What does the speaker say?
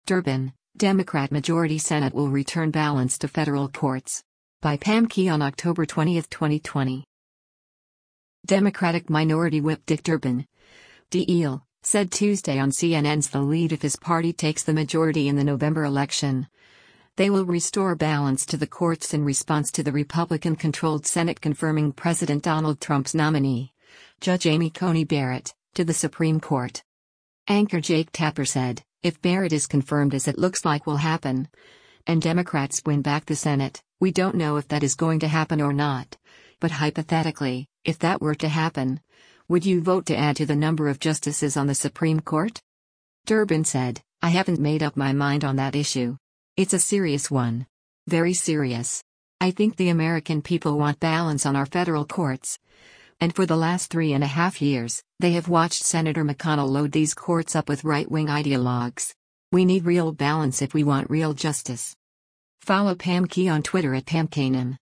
Durbin, Democrat majority Senate will return balance to federal courts. By Pam Key on October 20, 2020. Democratic Minority Whip Dick Durbin, DL, said Tuesday on CNN's The Lead if his party takes the majority in the November election, they will restore balance to the courts in response to the Republican-controlled Senate confirming President Donald Trump's nominee, Judge Amy Coney Barrett, to the Supreme Court. Anchor Jake Tapper said, if Barrett is confirmed as it looks like will happen, and Democrats win back the Senate, we don't know if that is going to happen or not. But hypothetically, if that were to happen, would you vote to add to the number of justices on the Supreme Court? Durbin said, I haven't made up my mind on that issue. It's a serious one. Very serious. I think the American people want balance on our federal courts. And for the last 3.5 years, they have watched Senator McConnell load these courts up with right-wing ideologues. We need real balance if we want real justice. Follow Pam Key on Twitter at PamKanan.